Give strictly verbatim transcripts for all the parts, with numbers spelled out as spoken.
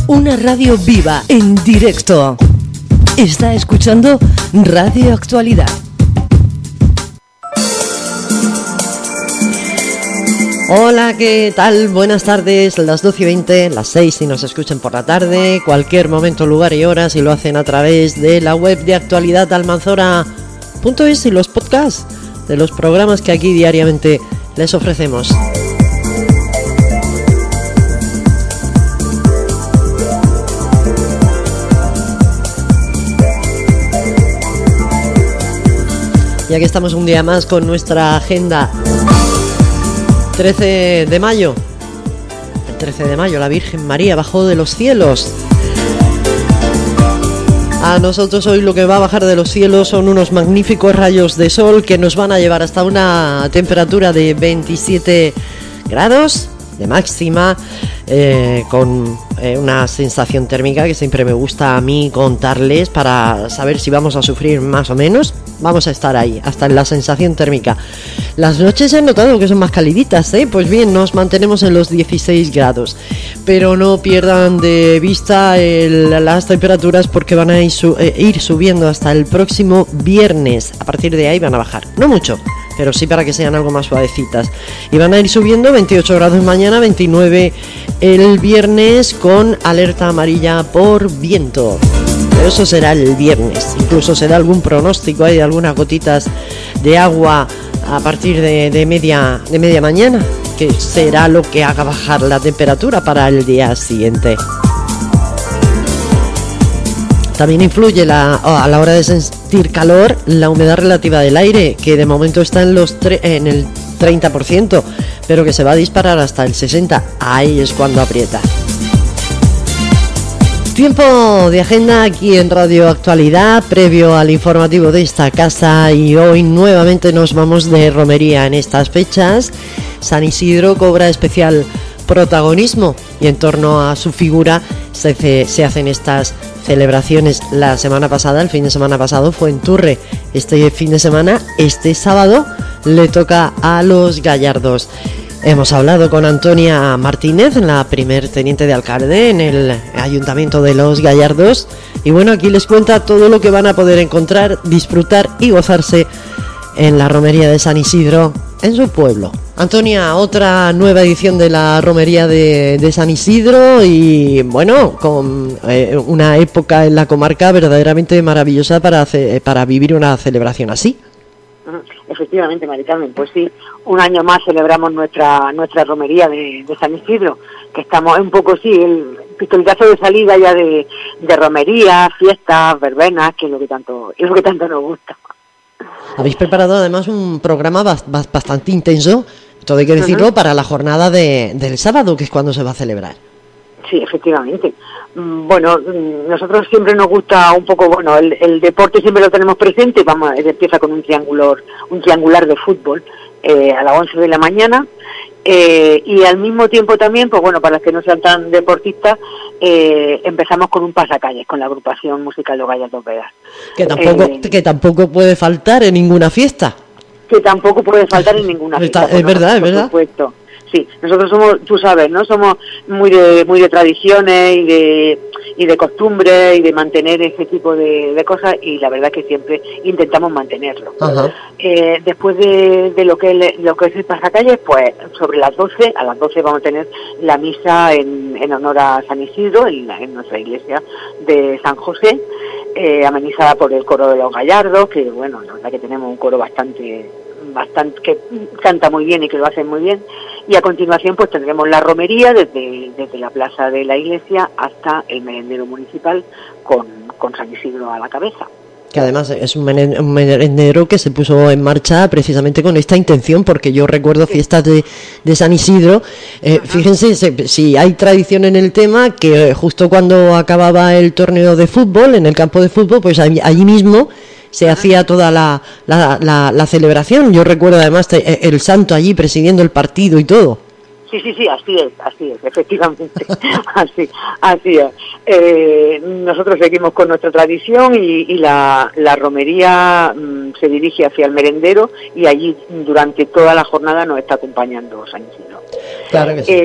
Una radio viva, en directo. Está escuchando Radio Actualidad. Hola, ¿qué tal? Buenas tardes, las doce y veinte, las seis si nos escuchan por la tarde, cualquier momento, lugar y hora si lo hacen a través de la web de actualidad almanzora punto es y los podcasts de los programas que aquí diariamente les ofrecemos. Ya que estamos un día más con nuestra agenda. trece de mayo, el trece de mayo la Virgen María bajó de los cielos. A nosotros hoy lo que va a bajar de los cielos son unos magníficos rayos de sol que nos van a llevar hasta una temperatura de veintisiete grados de máxima, eh, con eh, una sensación térmica que siempre me gusta a mí contarles para saber si vamos a sufrir más o menos. Vamos a estar ahí, hasta en la sensación térmica. Las noches he notado que son más caliditas, ¿eh? Pues bien, nos mantenemos en los dieciséis grados. Pero no pierdan de vista el, las temperaturas porque van a ir, su, eh, ir subiendo hasta el próximo viernes. A partir de ahí van a bajar, no mucho, pero sí para que sean algo más suavecitas. Y van a ir subiendo, veintiocho grados mañana, veintinueve el viernes, con alerta amarilla por viento. Pero eso será el viernes. Incluso se da algún pronóstico, hay algunas gotitas de agua a partir de, de media de media mañana, que será lo que haga bajar la temperatura para el día siguiente. También influye la, oh, a la hora de sentir calor la humedad relativa del aire, que de momento está en los tre- en el treinta por ciento, pero que se va a disparar hasta el sesenta por ciento. Ahí es cuando aprieta. Tiempo de agenda aquí en Radio Actualidad, previo al informativo de esta casa, y hoy nuevamente nos vamos de romería. En estas fechas, San Isidro cobra especial protagonismo y en torno a su figura se, hace, se hacen estas celebraciones. La semana pasada, el fin de semana pasado, fue en Turre. Este fin de semana, este sábado, le toca a los Gallardos. Hemos hablado con Antonia Martínez, la primer teniente de alcalde en el Ayuntamiento de Los Gallardos, y bueno, aquí les cuenta todo lo que van a poder encontrar, disfrutar y gozarse en la romería de San Isidro, en su pueblo. Antonia, otra nueva edición de la romería de, de San Isidro, y bueno, con eh, una época en la comarca verdaderamente maravillosa para, hacer, para vivir una celebración así. Efectivamente, Mari Carmen, pues sí, un año más celebramos nuestra nuestra romería de, de San Isidro, que estamos un poco, sí, el pistoletazo de salida ya de, de romería, fiestas, verbenas, que es lo que tanto es lo que tanto nos gusta. Habéis preparado además un programa bastante intenso, todo hay que decirlo, uh-huh. para la jornada de, del sábado, que es cuando se va a celebrar. Sí, efectivamente. Bueno, nosotros siempre nos gusta un poco, bueno, el, el deporte siempre lo tenemos presente. Vamos, empieza con un triangular, un triangular de fútbol eh, a las once de la mañana, eh, y al mismo tiempo también, pues bueno, para los que no sean tan deportistas, eh, empezamos con un pasacalles con la agrupación musical Los Gallardos Vegas. Que tampoco, eh, que tampoco puede faltar en ninguna fiesta. Que tampoco puede faltar en ninguna fiesta. Está, es por verdad, no, es verdad. Por supuesto. Sí, nosotros somos, tú sabes, ¿no? Somos muy de muy de tradiciones y de y de costumbres y de mantener ese tipo de, de cosas, y la verdad que siempre intentamos mantenerlo. Ajá. Eh, después de, de lo que es, lo que es el pasacalles, pues sobre las doce, a las doce vamos a tener la misa en, en honor a San Isidro en, en nuestra iglesia de San José, eh, amenizada por el coro de los Gallardos, que bueno, la verdad que tenemos un coro bastante bastante que canta muy bien y que lo hacen muy bien. Y a continuación pues tendremos la romería desde, desde la plaza de la iglesia hasta el merendero municipal con, con San Isidro a la cabeza. Que además es un merendero que se puso en marcha precisamente con esta intención, porque yo recuerdo fiestas de, de San Isidro, eh, fíjense si, si hay tradición en el tema, que justo cuando acababa el torneo de fútbol, en el campo de fútbol, pues allí, allí mismo se hacía toda la, la, la, la celebración. Yo recuerdo además te, el santo allí presidiendo el partido y todo. Sí, sí, sí, así es, así es, efectivamente, así, así es. Eh, nosotros seguimos con nuestra tradición y, y la, la romería mmm, se dirige hacia el merendero, y allí durante toda la jornada nos está acompañando San Isidro. Claro que sí. Eh,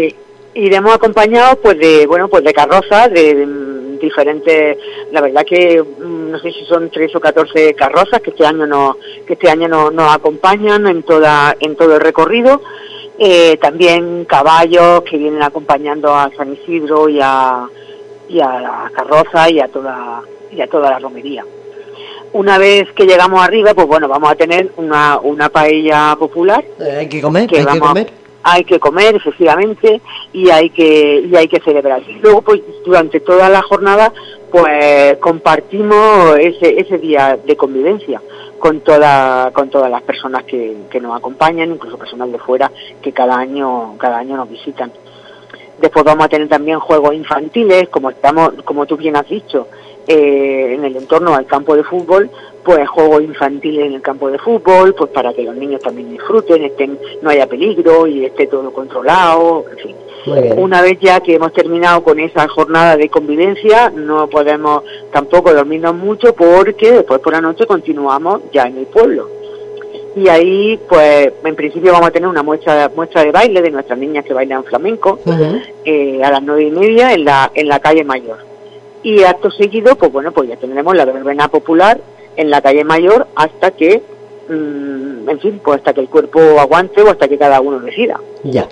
iremos acompañados pues de, bueno, pues de carrozas, de, de diferentes, la verdad que no sé si son tres o catorce carrozas que este año nos, que este año nos, nos acompañan en toda, en todo el recorrido. Eh, también caballos que vienen acompañando a San Isidro y a, y a la carroza y a toda, y a toda la romería. Una vez que llegamos arriba, pues bueno, vamos a tener una, una paella popular. Eh, hay que comer, que hay vamos, que comer. Hay que comer, efectivamente, y hay que, y hay que celebrar. Y luego, pues, durante toda la jornada, pues, compartimos ese, ese día de convivencia con toda, con todas las personas que, que nos acompañan, incluso personas de fuera que cada año, cada año nos visitan. Después vamos a tener también juegos infantiles, como estamos, como tú bien has dicho, eh, en el entorno al campo de fútbol, pues juegos infantiles en el campo de fútbol, pues para que los niños también disfruten, estén, no haya peligro y esté todo controlado, en fin. Una vez ya que hemos terminado con esa jornada de convivencia, no podemos tampoco dormirnos mucho porque después por la noche continuamos ya en el pueblo. Y ahí, pues, en principio vamos a tener una muestra muestra de baile de nuestras niñas que bailan flamenco, uh-huh. eh, a las nueve y media en la en la calle Mayor. Y acto seguido, pues bueno, pues ya tendremos la verbena popular en la calle Mayor hasta que, mmm, en fin, pues hasta que el cuerpo aguante o hasta que cada uno decida. Ya.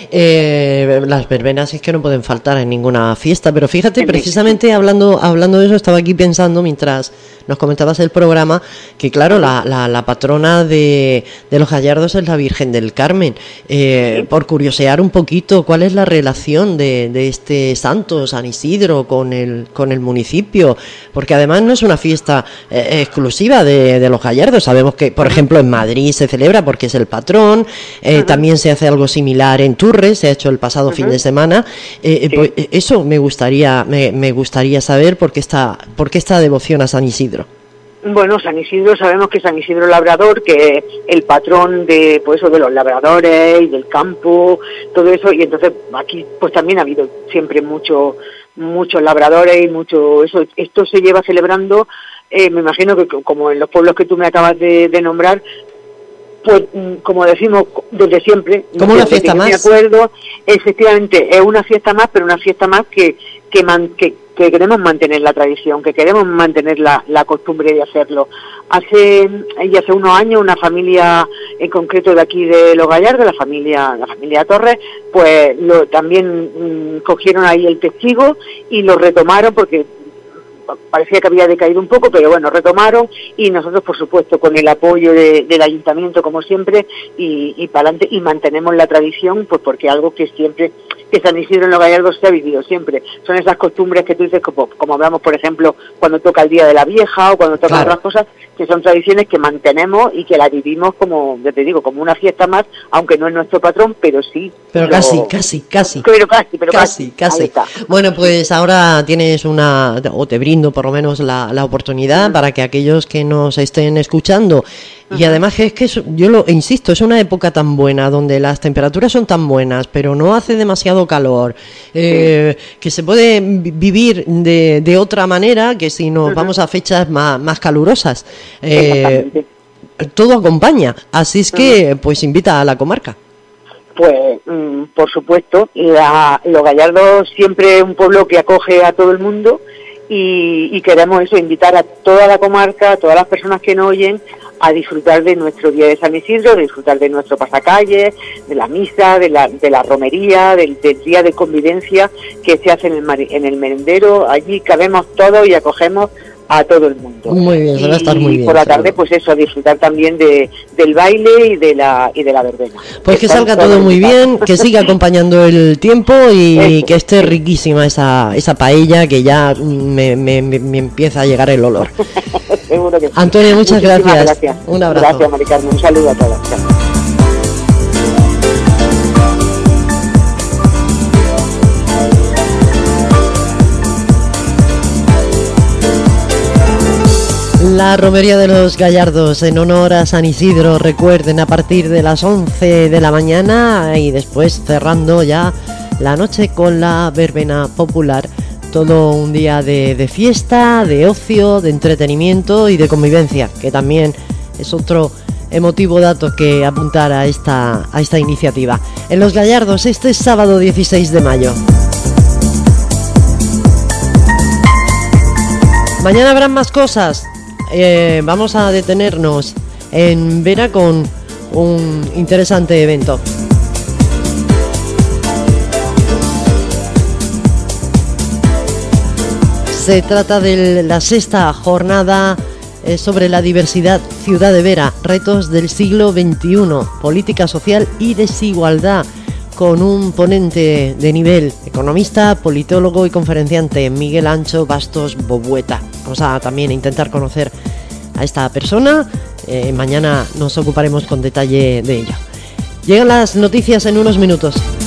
Eh, las verbenas es que no pueden faltar en ninguna fiesta, pero fíjate, precisamente hablando hablando de eso, estaba aquí pensando mientras nos comentabas el programa, que claro, la, la, la patrona de, de los Gallardos es la Virgen del Carmen. Eh, por curiosear un poquito, ¿cuál es la relación de, de este santo, San Isidro, con el, con el municipio? Porque además no es una fiesta eh, exclusiva de, de los Gallardos. Sabemos que, por ejemplo, en Madrid se celebra porque es el patrón, eh, uh-huh. también se hace algo similar en Turres, se ha hecho el pasado uh-huh. fin de semana. Eh, sí. pues, eso me gustaría, me, me gustaría saber por qué esta, por qué esta devoción a San Isidro. Bueno, San Isidro, sabemos que San Isidro Labrador, que es el patrón de, pues eso, de los labradores y del campo, todo eso, y entonces aquí pues también ha habido siempre mucho, muchos labradores y mucho eso. Esto se lleva celebrando, eh, me imagino que como en los pueblos que tú me acabas de, de nombrar, pues como decimos desde siempre, como una fiesta más. Me acuerdo, efectivamente es una fiesta más, pero una fiesta más que que, man, que que queremos mantener la tradición, que queremos mantener la, la costumbre de hacerlo. Hace ya hace unos años una familia en concreto de aquí de Los Gallardos, la familia la familia Torres, pues lo, también mmm, cogieron ahí el testigo y lo retomaron porque parecía que había decaído un poco, pero bueno, retomaron y nosotros, por supuesto, con el apoyo de, del ayuntamiento, como siempre, y, y para adelante, y mantenemos la tradición, pues porque algo que siempre, que San Isidro en Los Gallardos se ha vivido siempre. Son esas costumbres que tú dices, como, como hablamos, por ejemplo, cuando toca el Día de la Vieja o cuando tocan claro. otras cosas, que son tradiciones que mantenemos y que la vivimos como, ya te digo, como una fiesta más, aunque no es nuestro patrón, pero sí. Pero lo, casi, casi, casi. Pero casi, pero casi. Casi, casi. Bueno, pues ahora tienes una, o te brindo por lo menos la, la oportunidad uh-huh. para que aquellos que nos estén escuchando, uh-huh. y además es que es, yo lo insisto, es una época tan buena donde las temperaturas son tan buenas, pero no hace demasiado calor, eh, sí. que se puede vivir de, de otra manera que si nos uh-huh. vamos a fechas más, más calurosas. Eh, todo acompaña, así es que uh-huh. pues invita a la comarca. Pues, mm, por supuesto, la, Los Gallardos siempre es un pueblo que acoge a todo el mundo y, y queremos eso, invitar a toda la comarca, a todas las personas que nos oyen, a disfrutar de nuestro Día de San Isidro, de disfrutar de nuestro pasacalles, de la misa, de la, de la romería, del, del día de convivencia que se hace en el, en el merendero. Allí cabemos todos y acogemos a todo el mundo. Muy bien, se va a estar muy bien. Y por la tarde, pues eso, disfrutar también de del baile y de la y de la verbena. Pues que, que salga todo muy bien, que siga acompañando el tiempo y eso, que esté riquísima esa esa paella que ya me, me, me empieza a llegar el olor. Seguro que sí. Antonio, muchas gracias. gracias. Un abrazo. Gracias, Mari Carmen. Un saludo a todas. La romería de los Gallardos en honor a San Isidro, recuerden, a partir de las once de la mañana y después cerrando ya la noche con la verbena popular. Todo un día de, de fiesta, de ocio, de entretenimiento y de convivencia, que también es otro emotivo dato que apuntar a esta, a esta iniciativa. En Los Gallardos, este sábado dieciséis de mayo. Mañana habrán más cosas. Eh, vamos a detenernos en Vera con un interesante evento. Se trata de la sexta jornada eh, sobre la diversidad Ciudad de Vera, retos del siglo veintiuno, política social y desigualdad, con un ponente de nivel, economista, politólogo y conferenciante, Miguel Ancho Bastos Bobueta. Vamos a también intentar conocer a esta persona, eh, mañana nos ocuparemos con detalle de ello. Llegan las noticias en unos minutos.